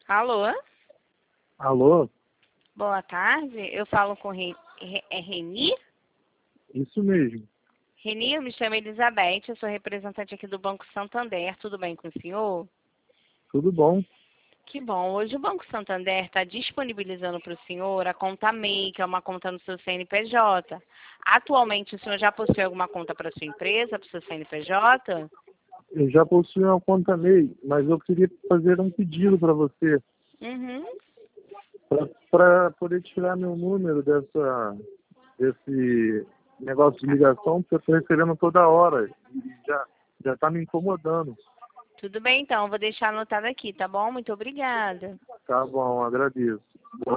Alô? Alô? Boa tarde. Eu falo com Reni? Isso mesmo. Reni, eu me chamo Elizabeth, eu sou representante aqui do Banco Santander. Tudo bem com o senhor? Tudo bom? Que bom. Hoje o Banco Santander está disponibilizando para o senhor a conta MEI, que é uma conta no seu CNPJ. Atualmente, o senhor já possui alguma conta para sua empresa, para o seu CNPJ? Eu já possuo uma conta MEI, mas eu queria fazer um pedido para você, Uhum. para poder tirar meu número desse negócio de ligação, porque eu estou recebendo toda hora e já está me incomodando. Tudo bem, então. Vou deixar anotado aqui, tá bom? Muito obrigada. Tá bom, agradeço.